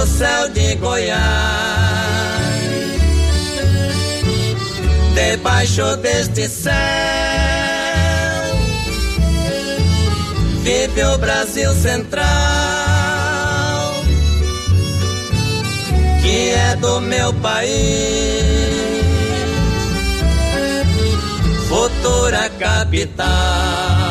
no céu de Goiás, debaixo deste céu, vive o Brasil Central, que é do meu país, futura capital.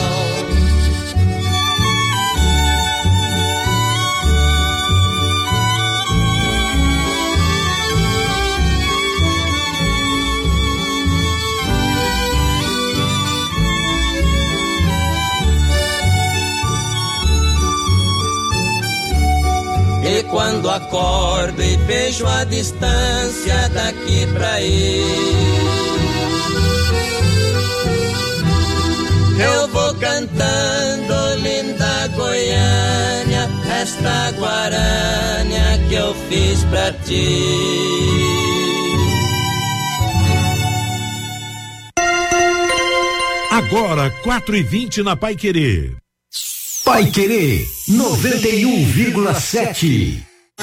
E quando acordo e vejo a distância daqui pra aí, eu vou cantando, linda Goiânia, esta guarânia que eu fiz pra ti. Agora 4:20 na Paiquerê. Paiquerê 91,7.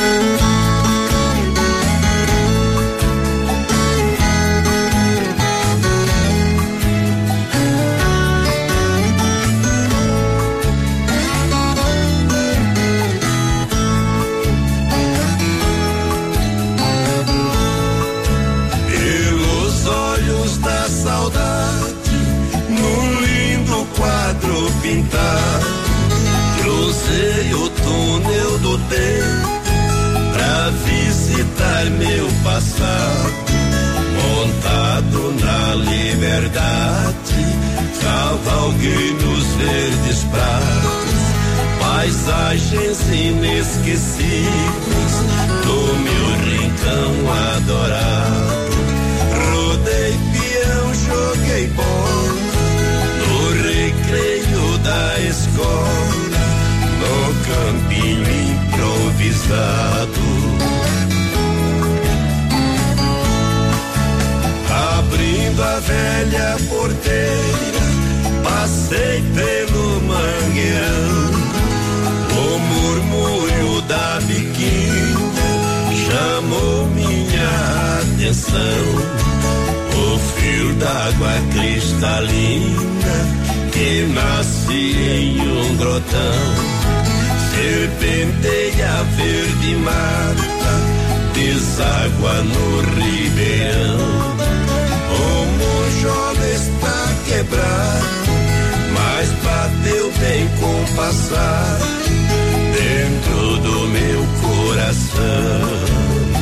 Pelos olhos da saudade, num lindo quadro pintado, cruzei o túnel do tempo pra visitar meu passado, montado na liberdade, cavalguei nos verdes prados, paisagens inesquecíveis do meu rincão adorado, rodei peão, joguei bola no recreio da escola, no campinho improvisado, abrindo a velha porteira, passei pelo mangueirão, o murmúrio da biquinha chamou minha atenção, o fio d'água cristalina que nasce em um grotão, serpenteia verde mata, deságua no ribeirão. O monjola está quebrado, mas bateu bem compassado dentro do meu coração.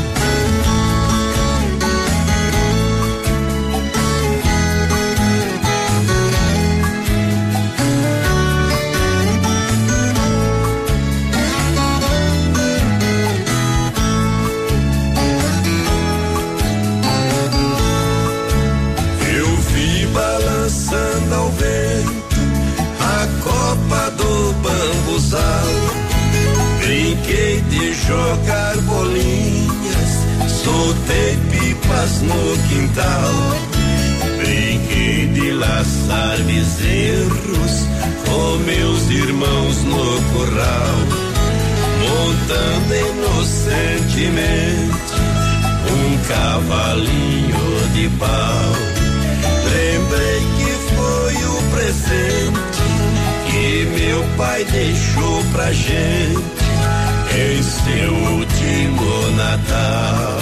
Ao vento a copa do bambuzal, brinquei de jogar bolinhas, soltei pipas no quintal, brinquei de laçar bezerros com meus irmãos no curral, montando inocentemente um cavalinho de pau. Lembrei que foi o presente que meu pai deixou pra gente em seu último Natal.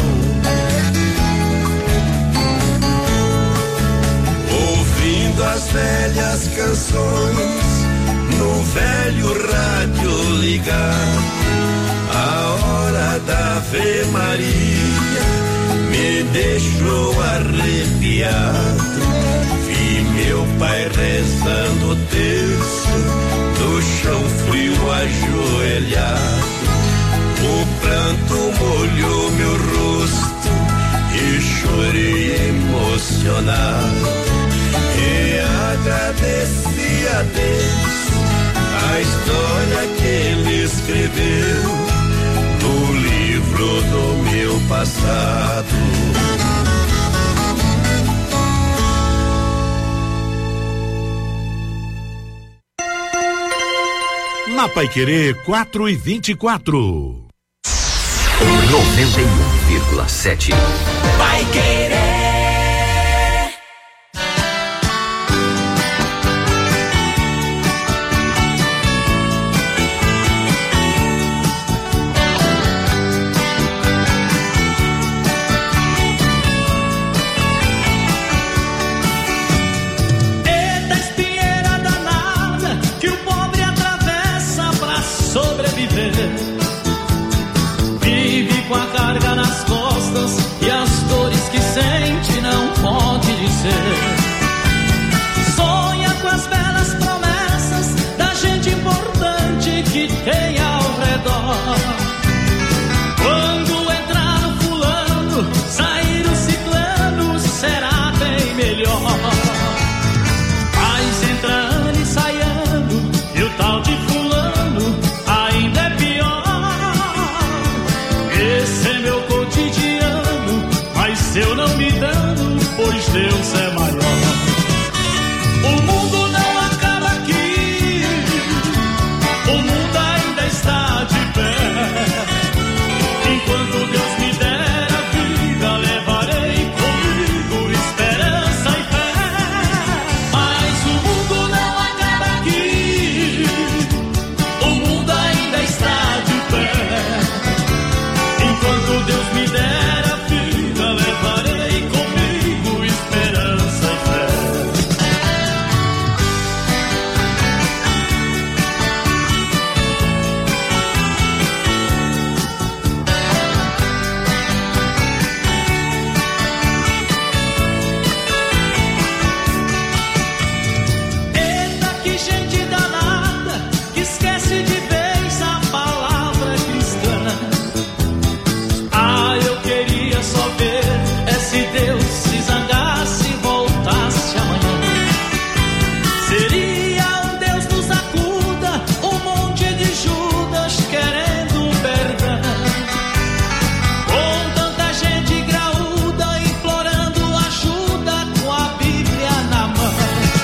Ouvindo as velhas canções no velho rádio ligado, a hora da Ave Maria me deixou arrepiado. Vi meu pai rezando o terço no chão frio ajoelhado. O pranto molhou meu rosto e chorei emocionado. E agradeci a Deus a história que ele escreveu no livro do meu passado. Na Paiquerê 4:24. 91,7. Vai Querer. Vive com a carga nas costas e as dores que sente não pode dizer. Sonha com as belas promessas da gente importante que tem ao redor. Quando entrar no fulano, sair o ciclano, será bem melhor. Mas entra ano e sai ano, e o tal de fulano ainda é pior. Esse é meu cotidiano, mas eu não me dano, pois Deus é maior. O mundo não acaba aqui, o mundo ainda está de pé. Enquanto Deus me der a vida, levarei comigo esperança e fé. Mas o mundo não acaba aqui, o mundo ainda está de pé. Enquanto Deus me der a vida, levarei comigo esperança e fé. Eita, que gente danada, que esquece de vez a palavra cristã. Ah, eu queria só ver se Deus se zangasse e voltasse amanhã. Seria um Deus nos acuda, um monte de Judas querendo perdão. Com tanta gente graúda implorando ajuda com a Bíblia na mão.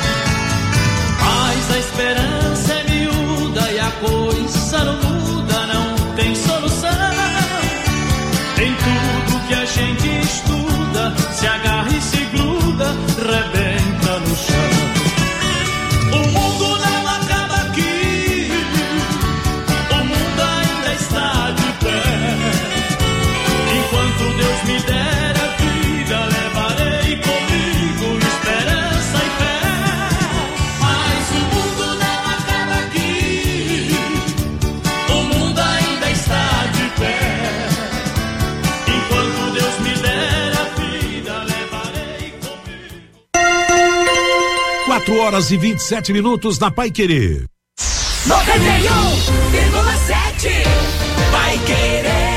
Mas a esperança é miúda e a coisa não muda, não tem solução. Em tudo que a gente estuda, se agarra e se gruda, rebenta no chão. O mundo não acaba aqui, o mundo ainda está de pé. Enquanto Deus me der a vida, levarei comigo esperança e fé. Mas o mundo não acaba aqui, o mundo ainda está de pé. Enquanto Deus me der a vida, levarei comigo. 4h27 na Pai Querer. 91,7. Vai Querer.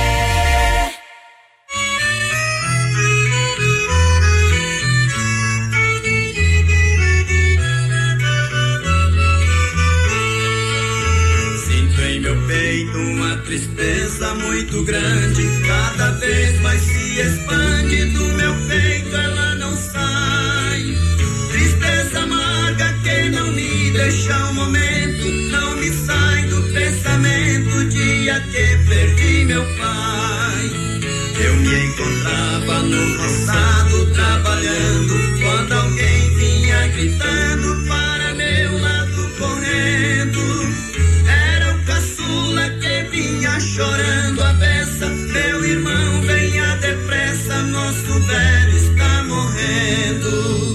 Sinto em meu peito uma tristeza muito grande, cada vez mais se expande do meu peito, ela não sai. Tristeza amarga que não me deixa um momento, não me sai do pensamento, o dia que perdi meu pai. Eu me encontrava no roçado trabalhando, quando alguém vinha gritando para meu lado correndo. Era o caçula que vinha chorando a beça, meu irmão venha depressa, nosso velho está morrendo.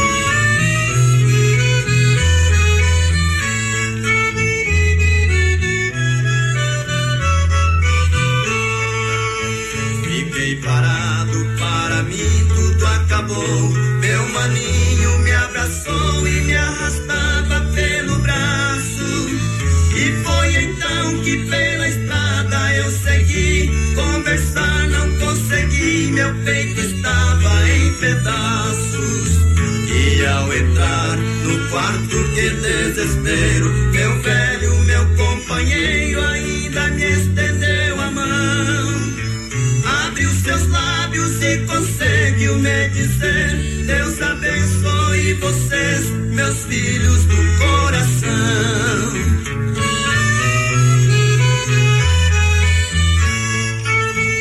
Fiquei parado, para mim tudo acabou. Meu maninho me abraçou e me arrastava pelo braço. E foi então que pela estrada eu segui. Conversar não consegui, meu peito estava em pedaços. E ao entrar no quarto, que desespero, meu velho, meu companheiro ainda me estendeu a mão. Abriu seus lábios e conseguiu me dizer: Deus abençoe vocês, meus filhos do coração.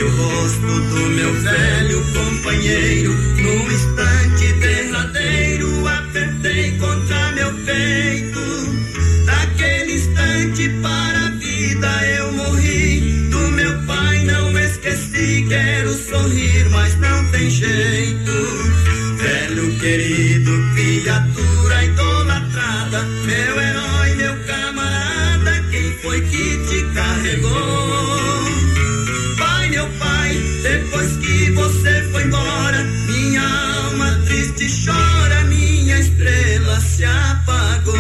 o rosto do meu velho companheiro. Num instante derradeiro apertei contra meu peito. Daquele instante para a vida eu morri. Do meu pai não esqueci, quero sorrir, mas não tem jeito. Velho querido, criatura idolatrada, meu herói, meu camarada, quem foi que te carregou? Pai, meu pai, depois que você foi embora, minha alma triste chora, minha estrela se apagou.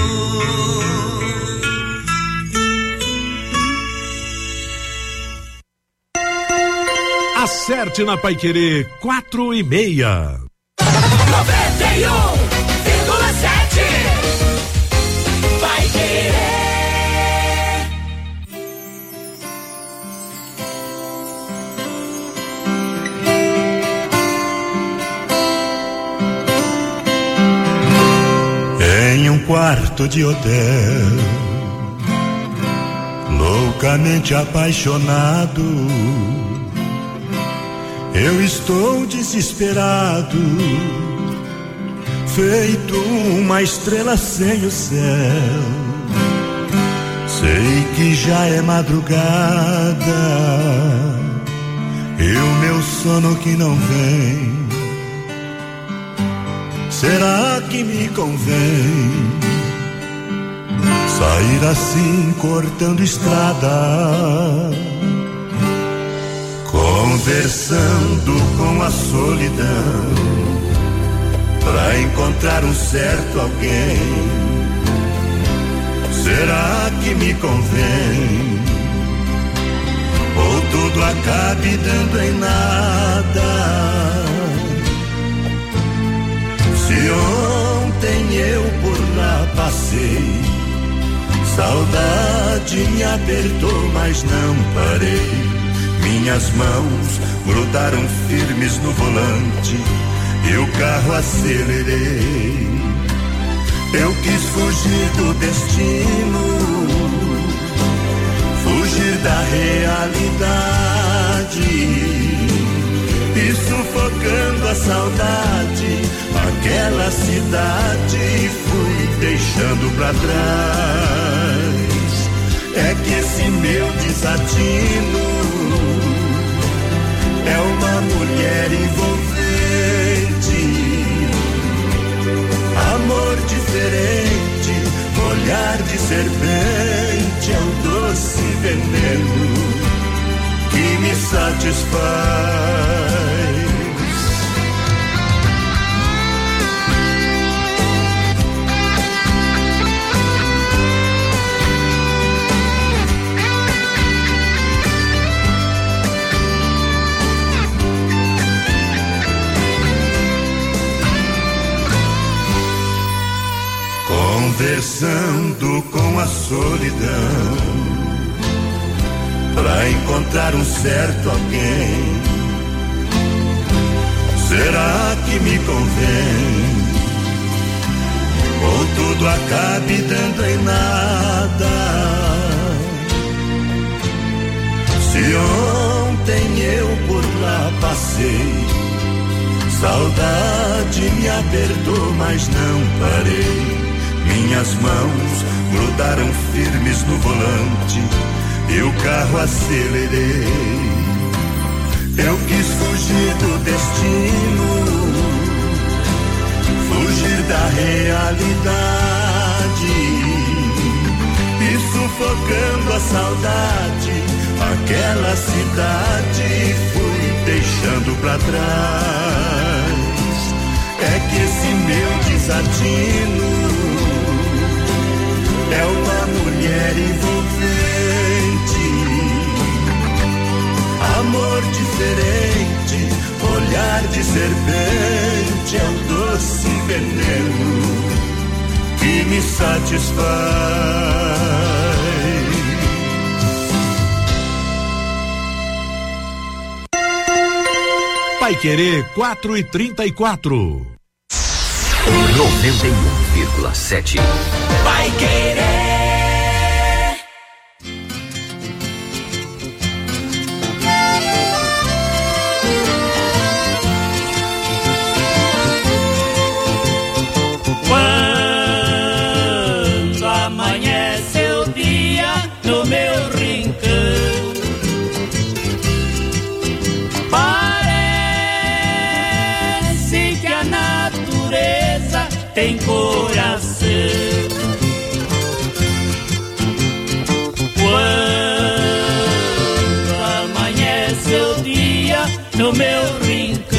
Acerte na Paiquerê 4:30. 91,7 Paiquerê. Em um quarto de hotel, loucamente apaixonado, eu estou desesperado, feito uma estrela sem o céu. Sei que já é madrugada e o meu sono que não vem. Será que me convém sair assim cortando estrada, conversando com a solidão, pra encontrar um certo alguém? Será que me convém? Ou tudo acabe dando em nada? Se ontem eu por lá passei, saudade me apertou, mas não parei. Minhas mãos grudaram firmes no volante e o carro acelerei. Eu quis fugir do destino, fugir da realidade, e sufocando a saudade, aquela cidade fui deixando pra trás. É que esse meu desatino é uma mulher envolvente, amor diferente, olhar de serpente, é o doce veneno que me satisfaz. Conversando com a solidão, pra encontrar um certo alguém. Será que me convém? Ou tudo acabe dando em nada? Se ontem eu por lá passei, saudade me apertou, mas não parei. Minhas mãos grudaram firmes no volante e o carro acelerei. Eu quis fugir do destino, fugir da realidade, e sufocando a saudade, aquela cidade fui deixando pra trás. É que esse meu desatino é uma mulher envolvente, amor diferente, olhar de serpente, é o doce veneno que me satisfaz. Paiquerê 4:34. 91,7. Paiquerê. tem coração. Quando amanhece o dia no meu rincão,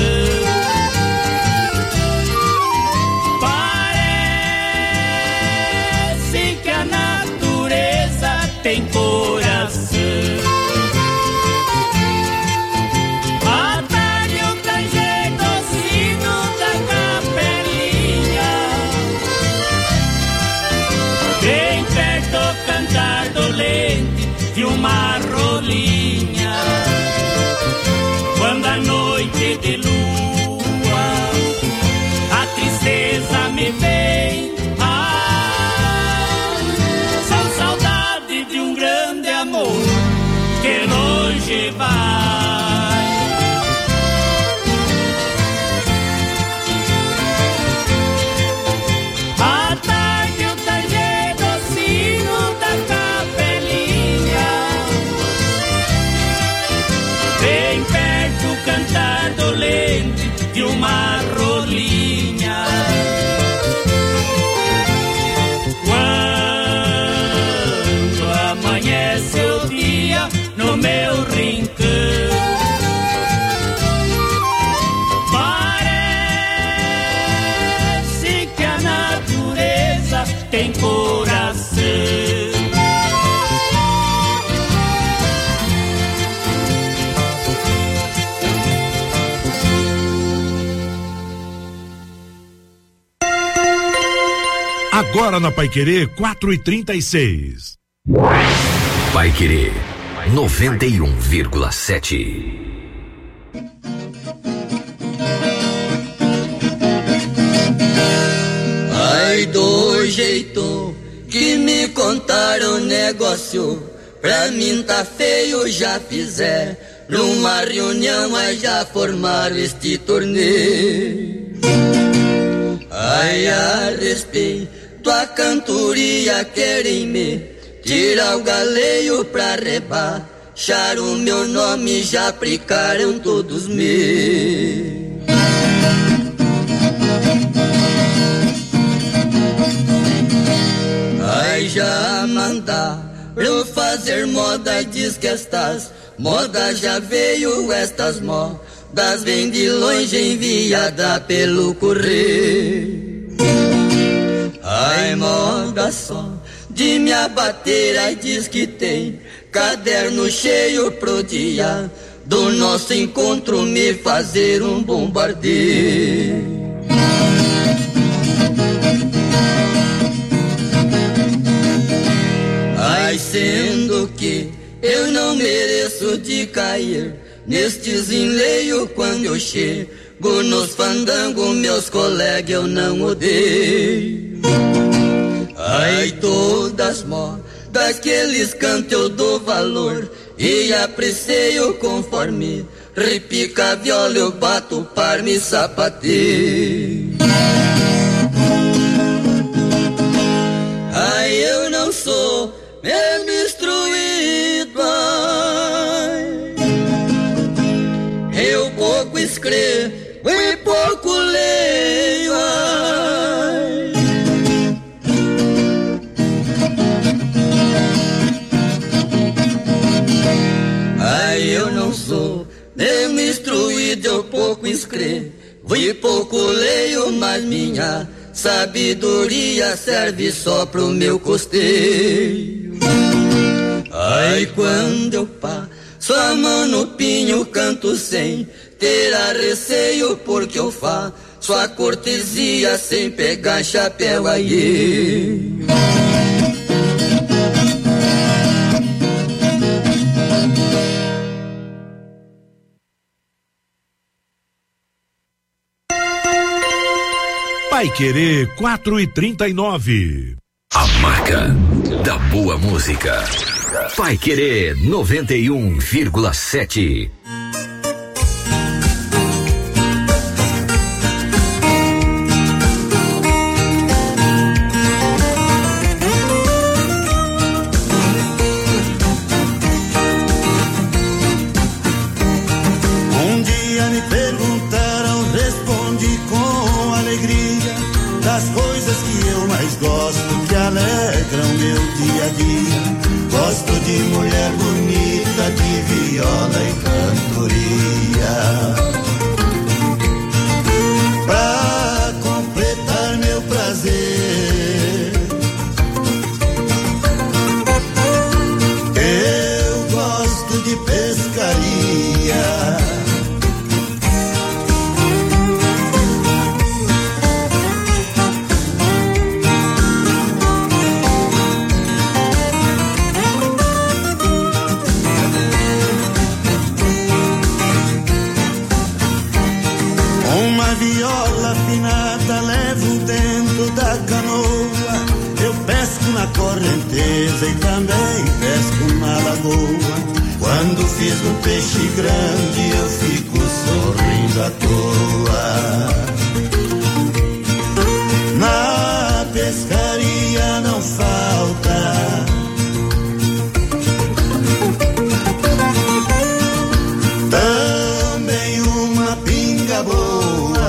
parece que a natureza tem coração. À tarde o tanger do sino da capelinha, bem perto o cantar dolente de uma rolinha. Quando a noite de lua a tristeza me vem, são saudade de um grande amor que longe vai. À tarde o tanger do sino da capelinha, bem perto o cantar dolente de uma rolinha. Quando amanhece o dia no meu rincão, parece que a natureza tem coração. Agora na Paiquerê 4h36. Paiquerê 91,7. Ai, do jeito que me contaram negócio, pra mim tá feio, já fizer numa reunião, mas já formaram este torneio. Ai, a respeito a cantoria, querem me tirar o galeio pra rebaixar o meu nome, já aplicaram todos meus. Ai, já mandaram fazer moda, diz que estas modas já veio, estas modas vêm de longe, enviada pelo correio. Ai, moda só de me abater, ai, diz que tem caderno cheio pro dia do nosso encontro me fazer um bombardeio. Ai, sendo que eu não mereço de cair nestes enleios, quando eu chego nos fandangos, meus colegas eu não odeio. Ai, todas modas que eles cantam eu dou valor e aprecio, conforme repica a viola eu bato palma e sapateio. Ai, eu não sou mesmo instruído, ai, eu pouco escrevo e pouco leio, ai. Ai, eu não sou mesmo instruído, eu pouco escrevo e pouco leio, mas minha sabedoria serve só pro meu costeio. Ai, quando eu passo a mão no pinho, canto sem ter a receio, porque eu faço a cortesia sem pegar chapéu aí. Paiquerê 4h39. A marca da boa música. Paiquerê 91,7. Um dia me perguntaram, respondi com alegria, das coisas que eu mais gosto, que alegram meu dia a dia. Gosto de mulher bonita, de viola e cantoria. Pra completar meu prazer, eu gosto de pescaria. Viola afinada levo dentro da canoa. Eu pesco na correnteza e também pesco na lagoa. Quando fiz um peixe grande eu fico sorrindo à toa. Na pescaria não falta também uma pinga boa.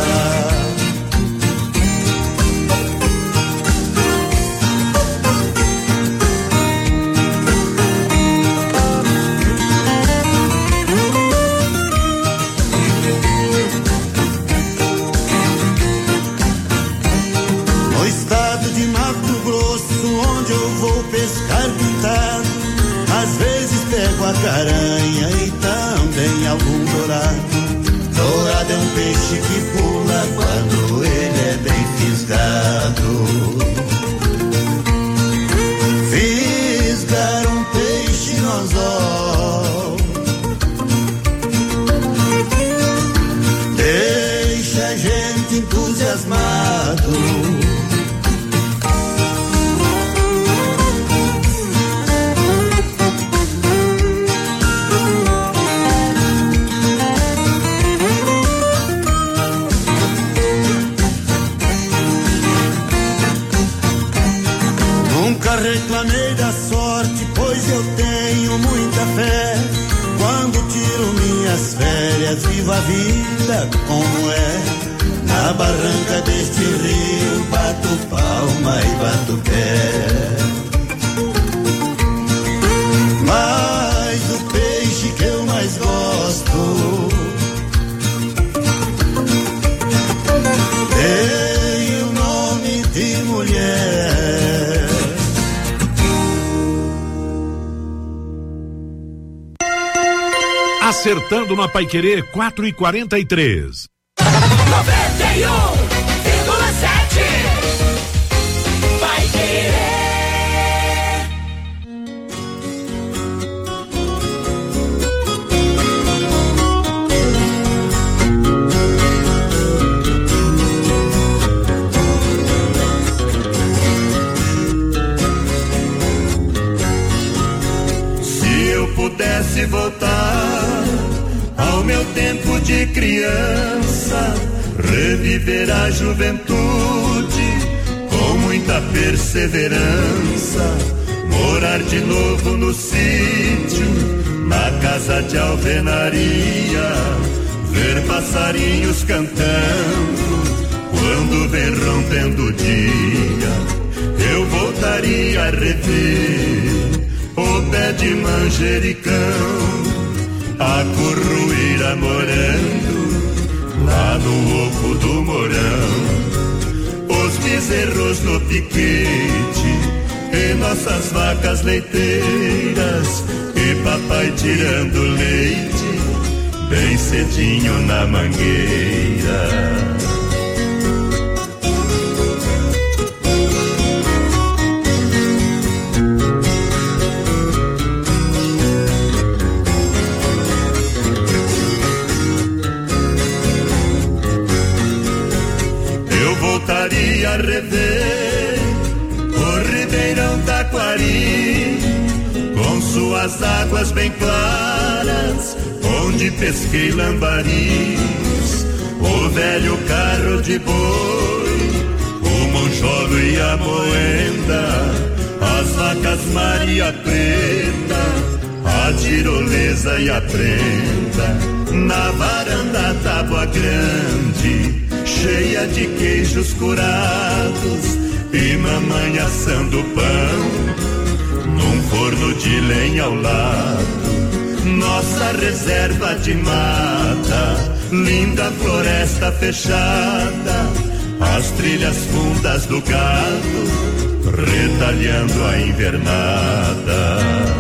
Pescar pintado, às vezes pego a caranha e também algum dourado. Dourado é um peixe que pula quando ele é bem fisgado. Fisgar um peixe no anzol deixa a gente entusiasmado. Reclamei da sorte, pois eu tenho muita fé. Quando tiro minhas férias, vivo a vida como é. Na barranca deste rio, bato palma e bato pé. Mas o peixe que eu mais gosto tem o nome de mulher. Acertando na Paiquerê 4h43. 91,7 Paiquerê. Se eu pudesse voltar ao meu tempo de criança, reviver a juventude com muita perseverança, morar de novo no sítio, na casa de alvenaria, ver passarinhos cantando quando vem rompendo o dia. Eu voltaria a rever o pé de manjericão, a curruíra morando lá no oco do morão, os bezerros no piquete e nossas vacas leiteiras, e papai tirando leite bem cedinho na mangueira. Voltaria a rever o Ribeirão Taquari, com suas águas bem claras, onde pesquei lambaris, o velho carro de boi, o monjolo e a moenda, as vacas Maria Preta, a tirolesa e a prenda, na varanda Tábua Grande, cheia de queijos curados e mamãe assando pão num forno de lenha ao lado. Nossa reserva de mata, linda floresta fechada, as trilhas fundas do gado, retalhando a invernada.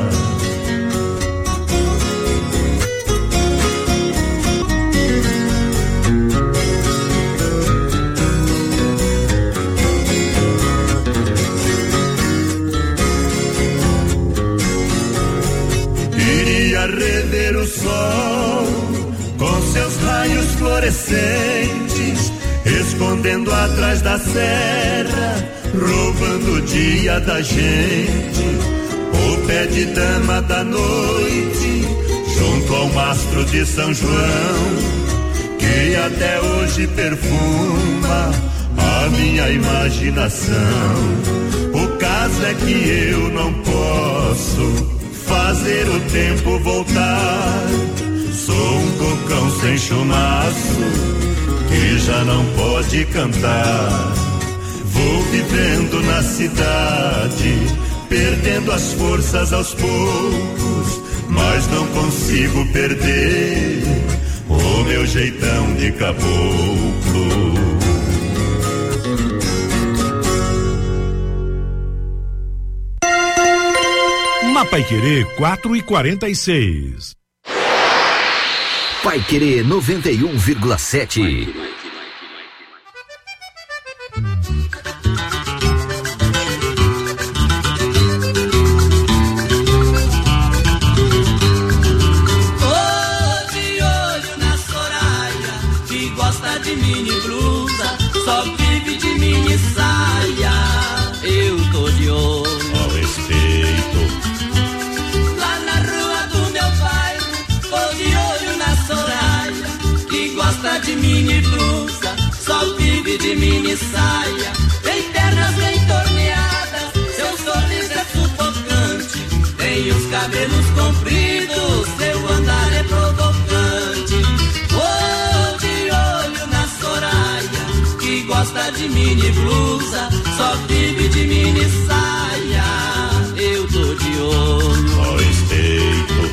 Iria rever o sol com seus raios florescentes, escondendo atrás da serra, roubando o dia da gente. O pé de dama da noite, junto ao mastro de São João, que até hoje perfuma a minha imaginação. O caso é que eu não posso fazer o tempo voltar. Sou um cocão sem chumaço que já não pode cantar. Vou vivendo na cidade, perdendo as forças aos poucos, mas não consigo perder o meu jeitão de caboclo. Na Paiquerê 4:46. Paiquerê 91,7. De mini blusa, só vive de mini saia. Eu tô de olho ao respeito. Lá na rua do meu bairro, tô de olho na Soraya, que gosta de mini blusa, só vive de mini saia. Tem pernas bem torneadas, seu sorriso é sufocante. Tem os cabelos compridos, seu andar é provocante. Gosta de mini blusa, só vive de mini saia. Eu tô de olho ao respeito.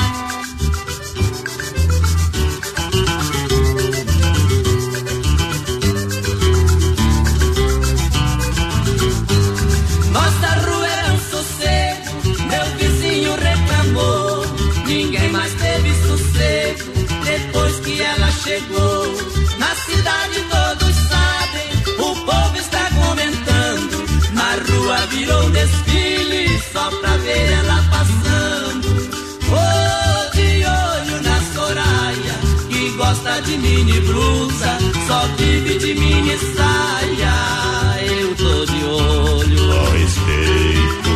Nossa rua era um sossego, meu vizinho reclamou. Ninguém mais teve sossego depois que ela chegou. Na cidade todos sabem, o povo está comentando. Na rua virou um desfile só pra ver ela passando. Oh, de olho na Soraya, que gosta de mini blusa, só vive de mini saia. Eu tô de olho ao respeito.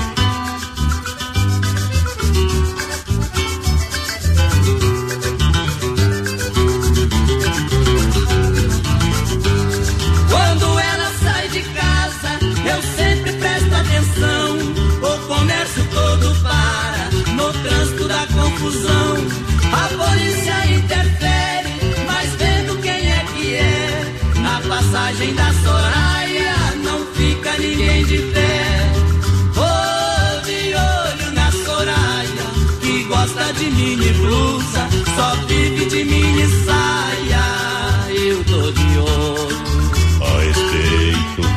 O comércio todo para no trânsito da confusão. A polícia interfere, mas vendo quem é que é. Na passagem da Soraya não fica ninguém de pé. Oh, de olho na Soraya, que gosta de mini blusa, só vive de mini saia. Eu tô de olho ao respeito.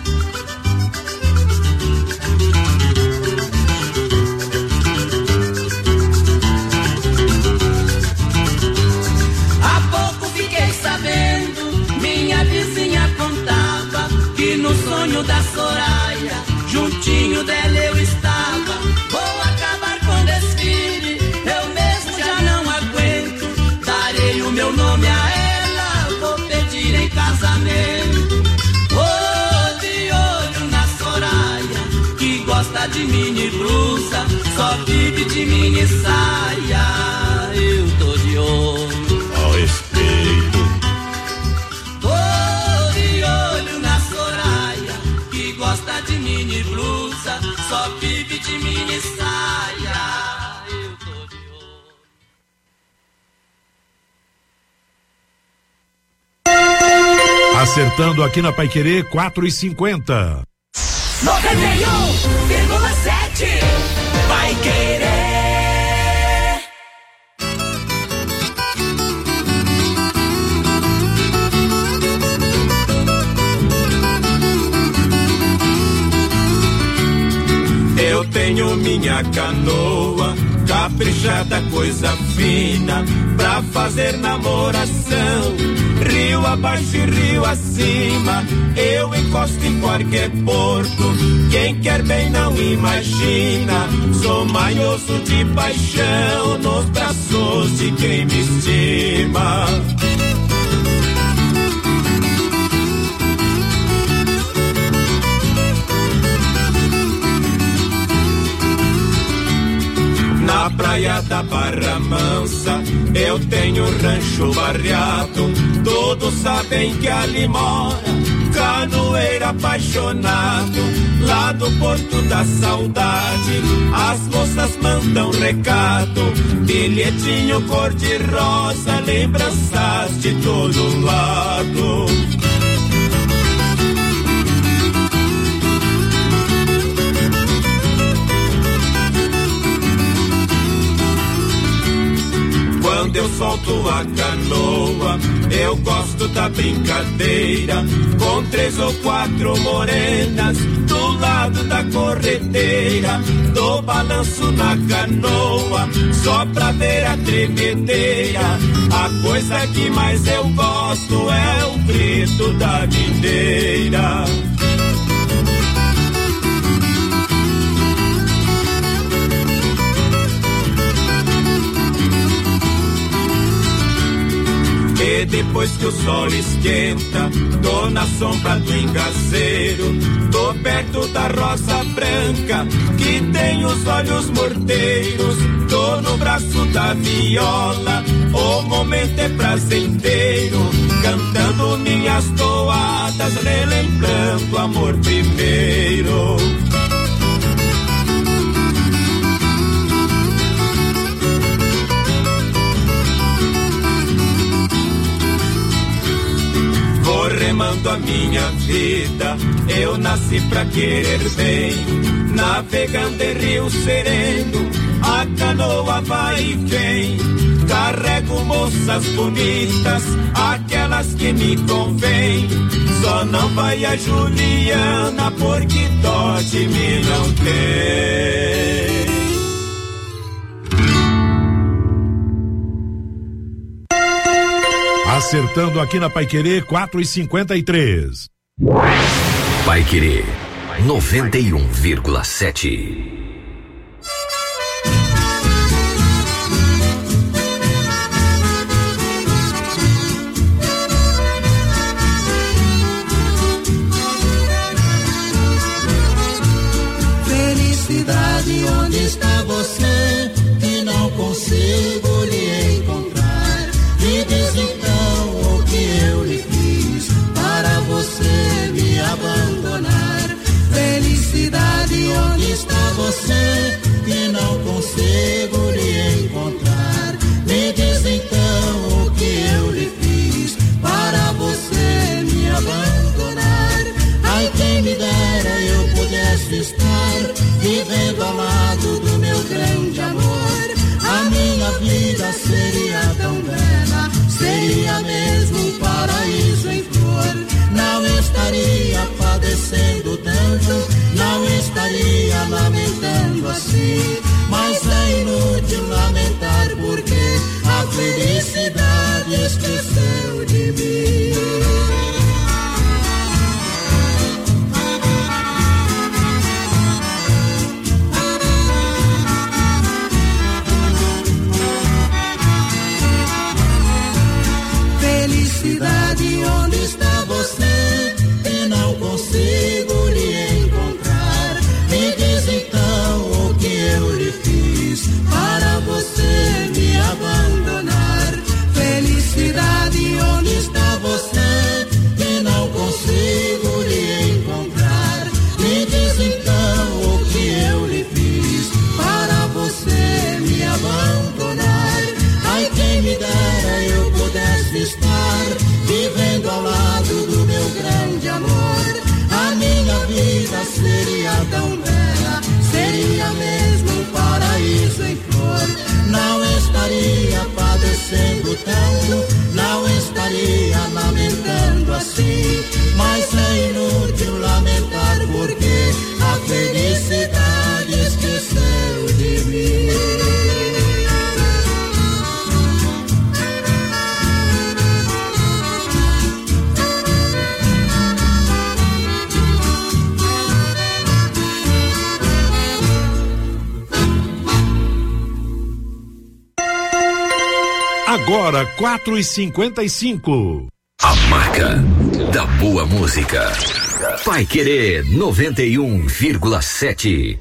no sonho da Soraya, juntinho dela eu estava. Vou acabar com desfile, eu mesmo já não aguento. Darei o meu nome a ela, vou pedir em casamento. Oh, de olho na Soraya, que gosta de mini blusa, só vive de mini saia. Eu tô de olho ao respeito. Gosta de mini blusa, só vive de mini saia. Eu tô de olho. Acertando aqui na Paiquerê, 4h50. 91,7 Paiquerê. Eu tenho minha canoa, caprichada, coisa fina, pra fazer namoração. Rio abaixo e rio acima, eu encosto em qualquer porto. Quem quer bem não imagina, sou manhoso de paixão nos braços de quem me estima. Na praia da Barra Mansa, eu tenho rancho barreado. Todos sabem que ali mora canoeiro apaixonado. Lá do Porto da Saudade, as moças mandam recado, bilhetinho cor-de-rosa, lembranças de todo lado. Quando eu solto a canoa, eu gosto da brincadeira, com 3 ou 4 morenas do lado da corredeira. Dou balanço na canoa, só pra ver a tremedeira. A coisa que mais eu gosto é o grito da mineira. E depois que o sol esquenta, tô na sombra do engazeiro, tô perto da rosa branca, que tem os olhos morteiros, tô no braço da viola, o momento é prazenteiro, cantando minhas toadas, relembrando o amor primeiro. Vou remando a minha vida, eu nasci pra querer bem, navegando em rio sereno, a canoa vai e vem, carrego moças bonitas, aquelas que me convém, só não vai a Juliana, porque dó de mim não tem. Acertando aqui na Paiquerê, 4h53. Paiquerê 91,7. Felicidade, onde está você? Que não consigo lhe encontrar. Me diz então o que eu lhe fiz para você me abandonar. Felicidade, onde está você? Que não consigo lhe encontrar. Me diz então o que eu lhe fiz para você me abandonar. Ai, quem me dera eu pudesse estar vivendo ao lado do meu grande amor. A minha vida seria tão bela, seria mesmo um paraíso em flor. Não estaria padecendo tanto, não estaria lamentando assim. Mas é inútil lamentar porque a felicidade esqueceu de mim. Felicidade, onde está você? E não consigo lhe encontrar. Me diz então o que eu lhe fiz para você me abandonar. Felicidade, onde está você? E não consigo lhe encontrar. Me diz então o que eu lhe fiz para você me abandonar. Ai, quem me dera eu pudesse estar Agora 4h55. A marca da boa música. Paiquerê 91,7.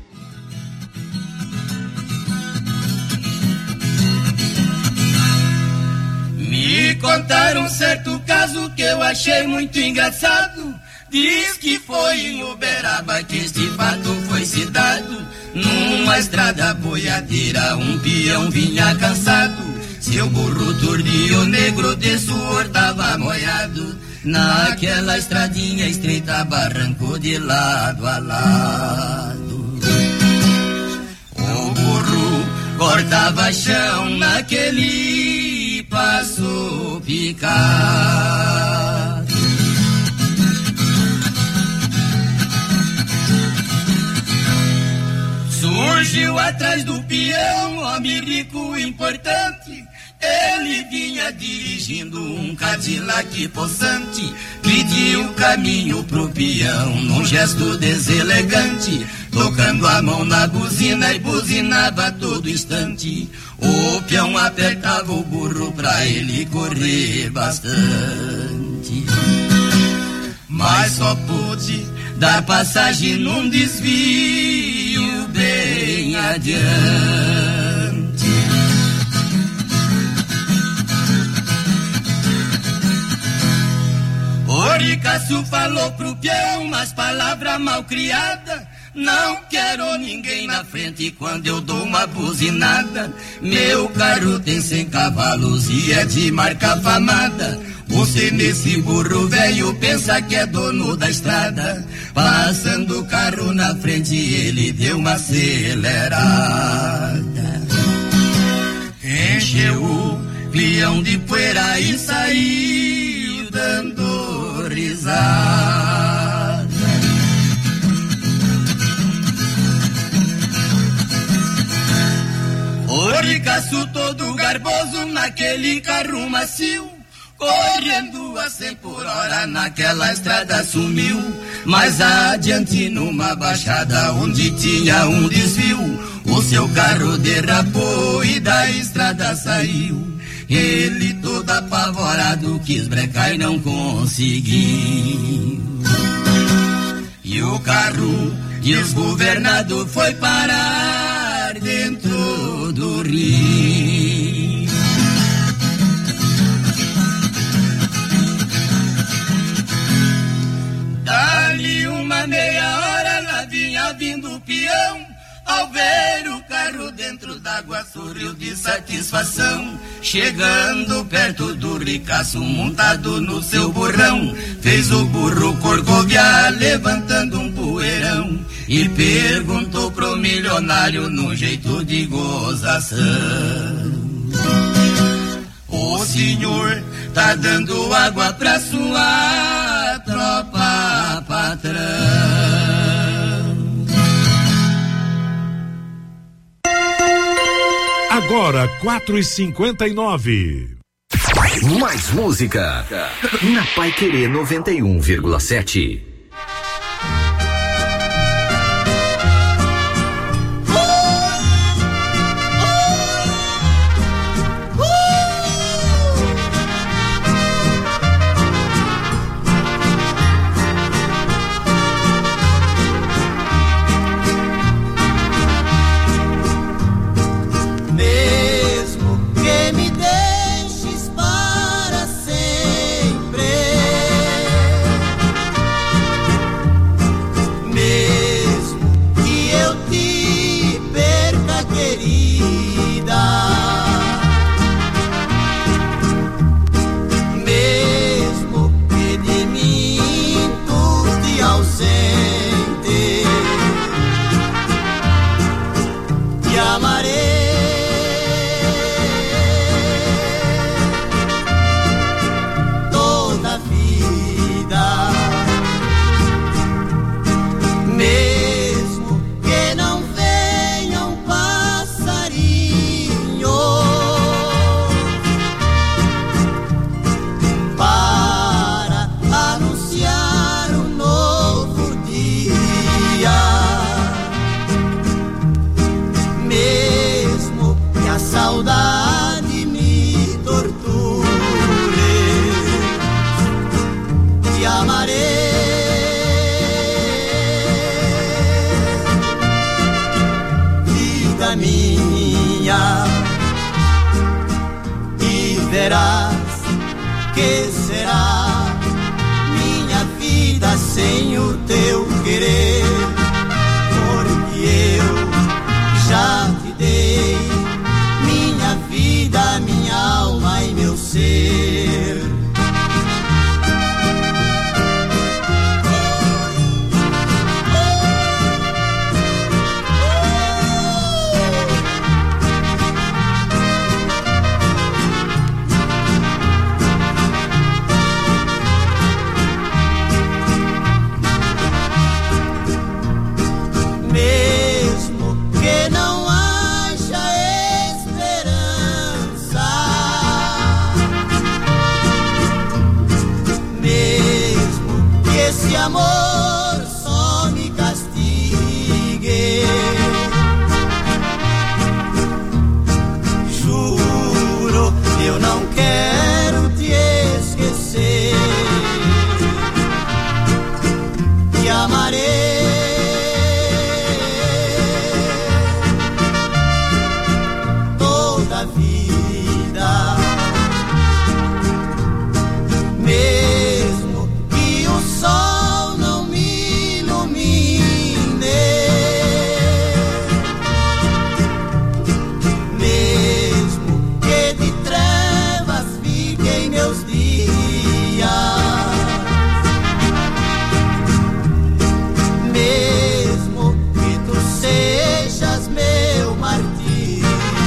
Me contaram um certo caso que eu achei muito engraçado. Diz que foi em Uberaba que este fato foi citado. Numa estrada boiadeira um peão vinha cansado. Seu burro turdio negro de suor tava molhado. Naquela estradinha estreita barrancou de lado a lado. O burro cortava chão naquele passo picado. Surgiu atrás do peão homem rico importante. Ele vinha dirigindo um Cadillac possante. Pediu caminho pro peão num gesto deselegante, tocando a mão na buzina e buzinava todo instante. O peão apertava o burro pra ele correr bastante, mas só pude dar passagem num desvio bem adiante. O ricaço falou pro peão umas palavras mal criadas. Não quero ninguém na frente quando eu dou uma buzinada. Meu carro tem 100 cavalos e é de marca famada. Você nesse burro velho pensa que é dono da estrada. Passando o carro na frente ele deu uma acelerada. Encheu o peão de poeira e saiu dando risada. O ricaço todo garboso naquele carro macio, correndo a 100 por hora naquela estrada sumiu. Mais adiante numa baixada onde tinha um desvio, o seu carro derrapou e da estrada saiu. Ele todo apavorado quis brecar e não conseguiu. E o carro desgovernado foi parar dentro do rio. Dali uma meia hora lá vinha vindo o peão. Ao ver o carro dentro d'água sorriu de satisfação. Chegando perto do ricaço montado no seu burrão, fez o burro corcoviar levantando um poeirão e perguntou pro milionário num jeito de gozação: o senhor tá dando água pra sua tropa, patrão? Agora 4h59. Mais música na Paiquerê 91,7. minha, e verás que será minha vida sem o teu querer, porque eu já te dei minha vida, minha alma e meu ser. Mesmo que não haja esperança, mesmo que esse amor só me castigue, juro, eu não quero te esquecer, te amarei vida, mesmo que o sol não me ilumine, mesmo que de trevas fiquem meus dias, mesmo que tu sejas meu martírio,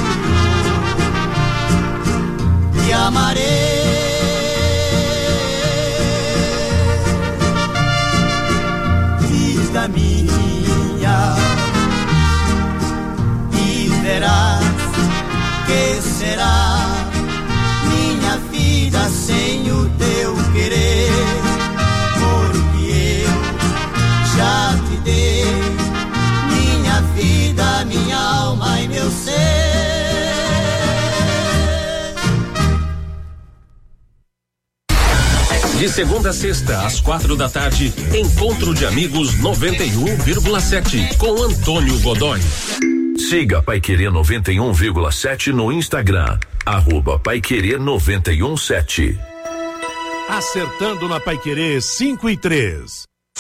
te amarei. Vida minha, e verás que será minha vida sem o teu querer, porque eu já te dei minha vida, minha alma e meu ser. De segunda a sexta, às 4 da tarde, Encontro de Amigos 91,7 com Antônio Godoy. Siga Paiquerê 91,7 no Instagram, @Paiquerê 91,7. Acertando na Paiquerê 5 e 3.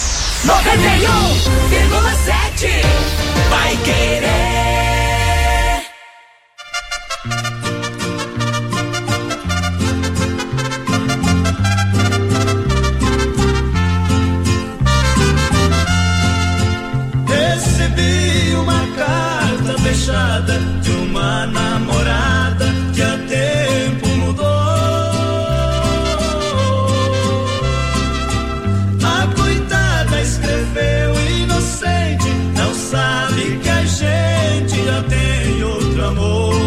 91,7 Paiquerê. Recebi uma carta fechada de uma namorada que há tempo mudou. A coitada escreveu inocente, não sabe que a gente já tem outro amor.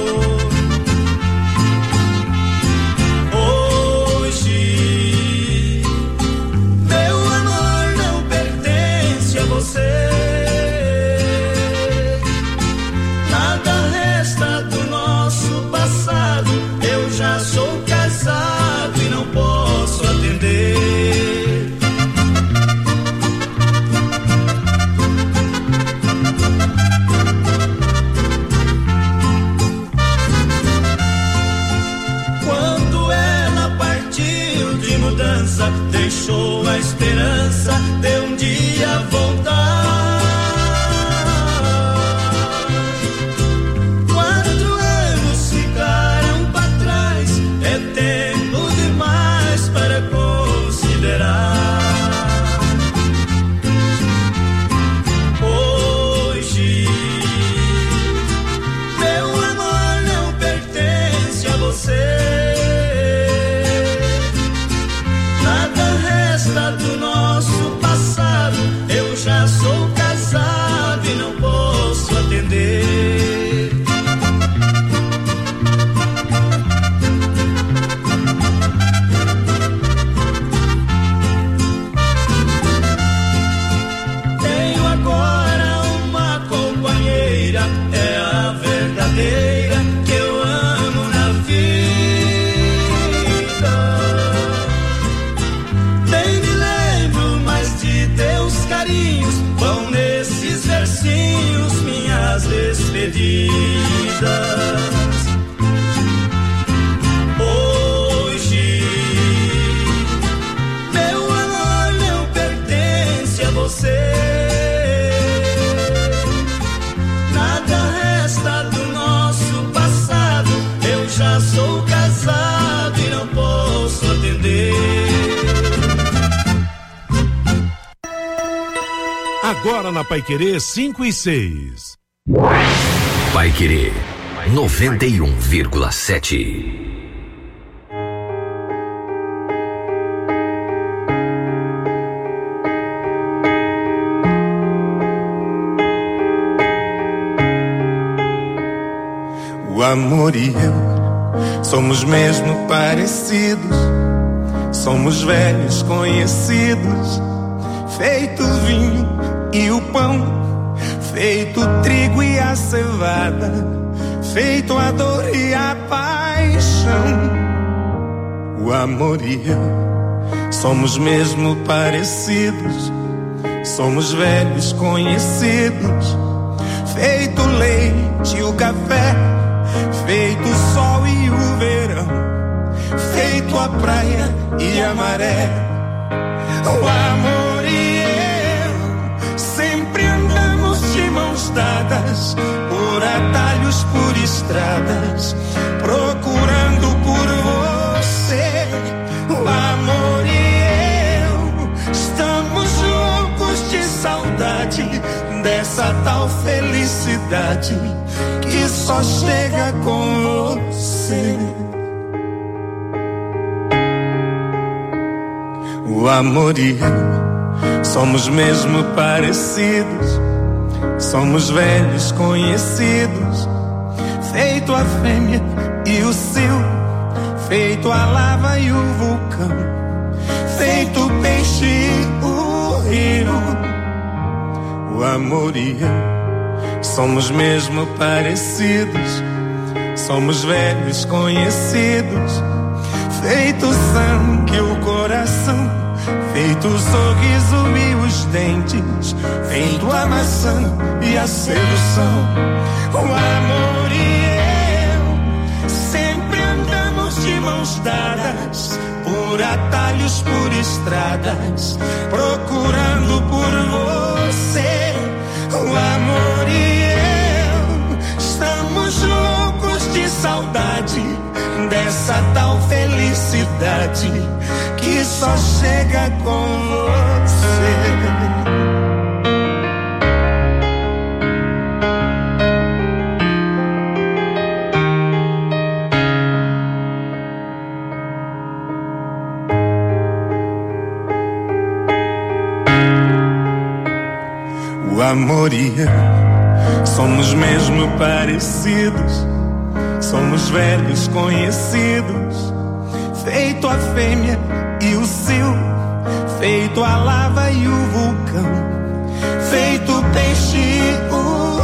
Hoje meu amor não pertence a você. Já sou casado e não posso atender. Quando ela partiu de mudança, deixou a esperança de um dia voltar. Tempo demais para considerar. Hoje meu amor não pertence a você. Nada resta do nosso passado, eu já sou Agora na Paiquerê 5 e 6. Paiquerê 91,7. O amor e eu somos mesmo parecidos, somos velhos conhecidos, feito vinho e o pão, feito trigo e a cevada, feito a dor e a paixão. O amor e eu somos mesmo parecidos, somos velhos conhecidos, feito o leite e o café, feito o sol e o verão, feito a praia e a maré. O amor e eu sempre andamos de mãos dadas, por atalhos, por estradas, procurando por você. O amor e eu estamos loucos de saudade dessa tal felicidade que só chega com você. O amor e eu somos mesmo parecidos, somos velhos conhecidos, feito a fêmea e o cio, feito a lava e o vulcão, feito o peixe e o rio. O amor e eu somos mesmo parecidos, somos velhos conhecidos, feito o sangue e o coração, feito o sorriso e os dentes, feito a maçã e a sedução. O amor e eu sempre andamos de mãos dadas, por atalhos, por estradas, procurando por você. O amor e eu estamos loucos de saudade dessa tal felicidade que só chega com você. O amor e eu somos mesmo parecidos, somos velhos conhecidos, feito a fêmea e o cio, feito a lava e o vulcão, feito o peixe e o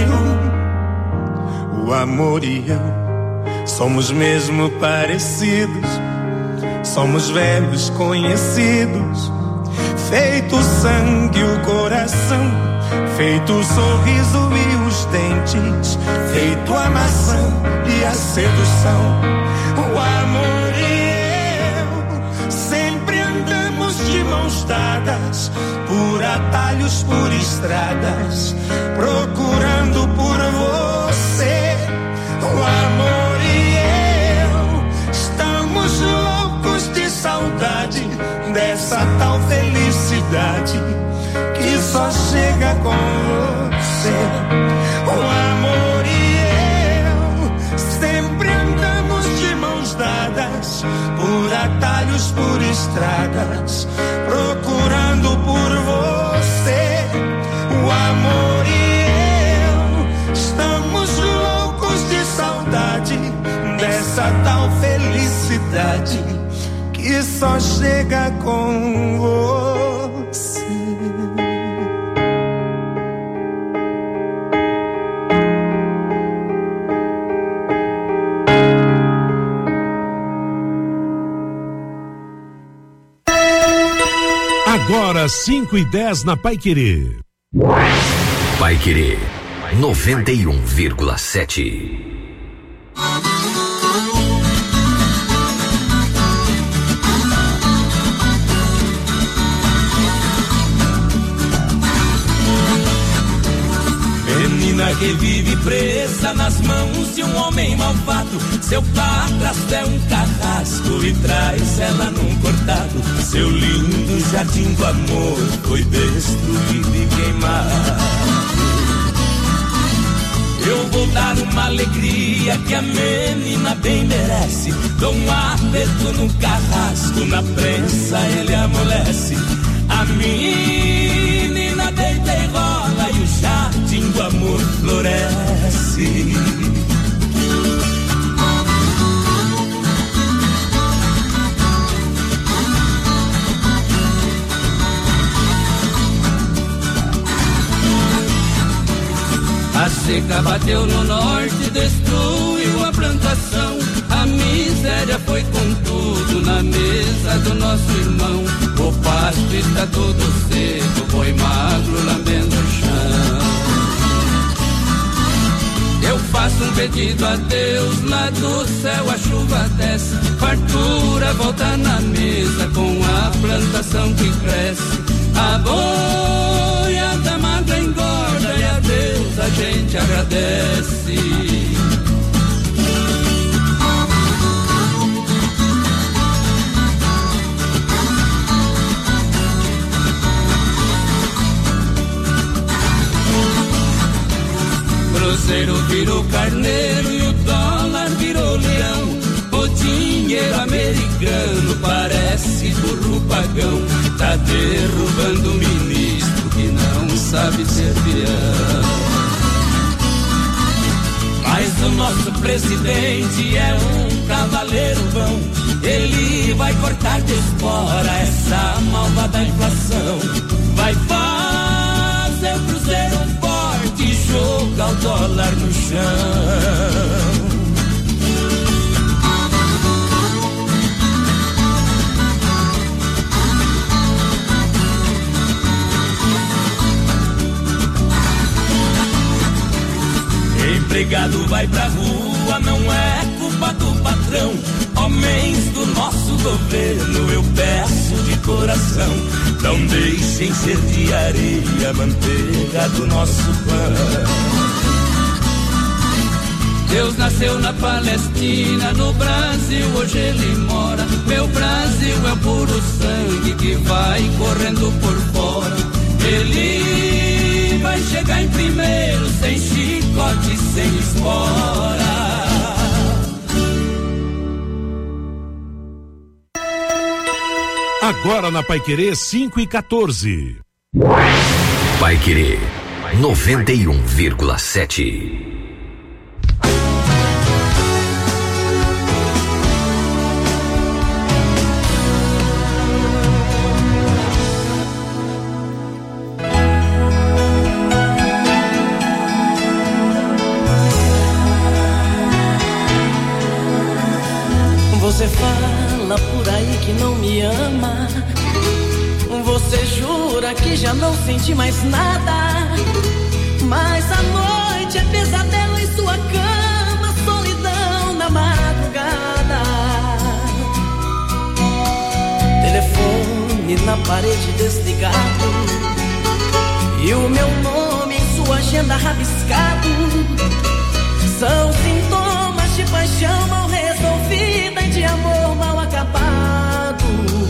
rio. O amor e eu somos mesmo parecidos, somos velhos conhecidos, feito o sangue e o coração, feito o sorriso e os dentes, feito a maçã e a sedução. O amor e eu sempre andamos de mãos dadas, por atalhos, por estradas, procurando por você. O amor e eu estamos loucos de saudade dessa tal felicidade que só chega com você. O amor e eu sempre andamos de mãos dadas, por atalhos, por estradas, procurando por você. O amor e eu estamos loucos de saudade dessa tal felicidade que só chega com você. Agora 5:10 na Paiquerê. Paiquerê 91,7. Menina que vive presa nas mãos de um homem malvado. Seu padrasto é um carrasco e traz ela num cortado. Seu lindo jardim do amor foi destruído e queimado. Eu vou dar uma alegria que a menina bem merece. Dou um aperto no carrasco, na prensa ele amolece. A menina deita e rola e o jardim do amor floresce. A seca bateu no norte, destruiu a plantação. A miséria foi com tudo na mesa do nosso irmão. O pasto está todo seco, boi magro lambendo o chão. Eu faço um pedido a Deus, lá do céu a chuva desce. Fartura volta na mesa com a plantação que cresce. A boiada magra engorda e a Deus a gente agradece. Cruzeiro virou carneiro e o dólar virou leão. O dinheiro americano parece burro pagão. Tá derrubando o ministro que não sabe ser peão. Mas o nosso presidente é um cavaleiro bom. Ele vai cortar de espora essa malvada inflação. Vai fazer o cruzeiro forte e jogar o dólar no chão. Empregado vai pra rua, não é culpa do patrão. Homens do nosso governo, eu peço de coração, não deixem ser de areia a manteiga do nosso pão. Deus nasceu na Palestina, no Brasil hoje ele mora. Meu Brasil é o puro sangue que vai correndo por fora. Ele vai chegar em primeiro, sem chicote, sem espora. Agora na Paiquerê 5:14. Paiquerê 91,7. Você fala por aí que não me ama. Você jura que já não sente mais nada. Mas a noite é pesadelo em sua cama, solidão na madrugada. Telefone na parede desligado e o meu nome em sua agenda rabiscado. São sintomas de paixão mal resolvida e de amor mal acabado.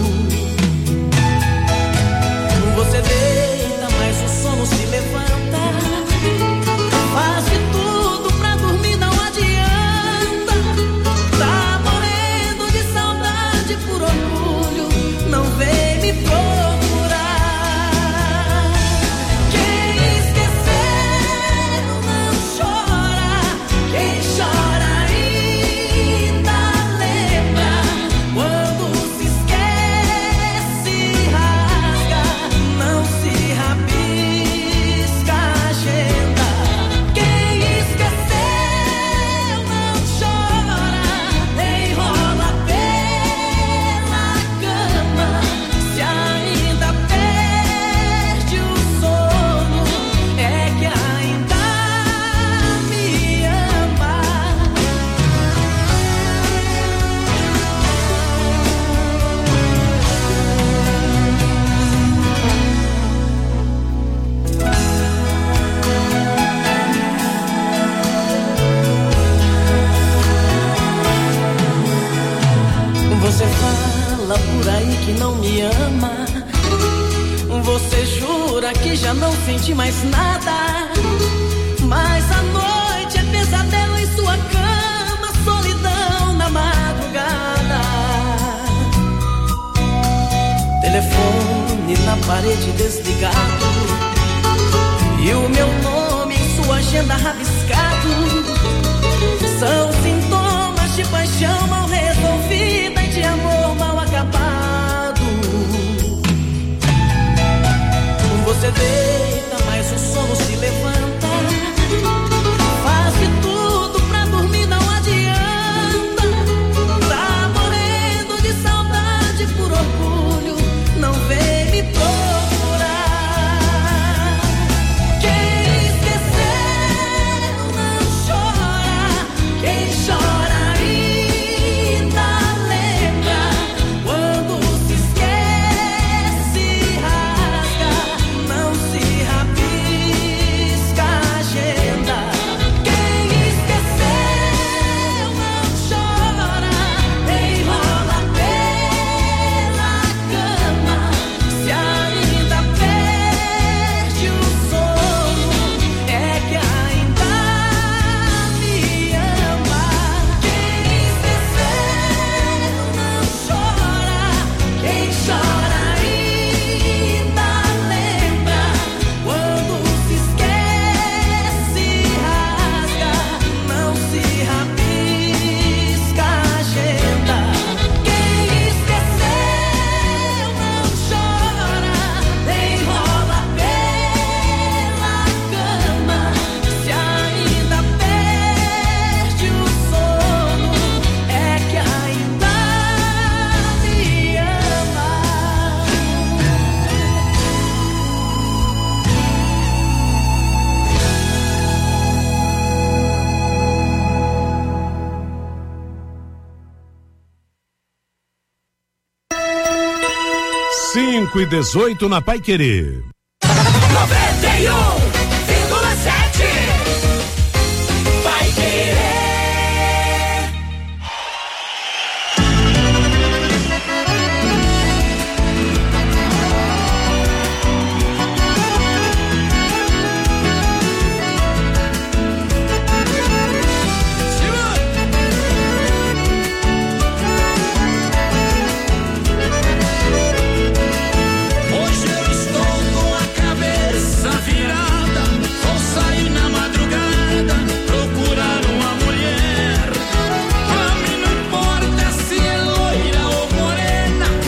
Você deita, mas o sono se levanta. Faz de tudo pra dormir, não adianta. Tá morrendo de saudade por orgulho, não vem me procurar. Quem esqueceu não chora, quem chora ainda fala por aí que não me ama. Você jura que já não sente mais nada. Mas a noite é pesadelo em sua cama, solidão na madrugada. Telefone na parede desligado e o meu nome em sua agenda rabiscado. São sintomas de paixão mal resolvida e de amor mal acabado. Você deita, mas o sono se levanta. Faz de tudo pra dormir, não adianta. Tá morrendo de saudade por orgulho, não vem me procurar. Quem esqueceu não chora, quem chora ainda lembra. Quando se esquece, rasga, não se rabisca a agenda. Quem esqueceu não chora, enrola pela cama. Se ainda perde o sono, é que ainda me ama. Quem esqueceu não chora, quem chora ainda lembra. Quando se esquece, rasga, não se rabisca a agenda. Quem esqueceu não chora, enrola pela cama. Se ainda perde o sono, é que ainda me ama. Cinco e 18 na Paiquerê. 91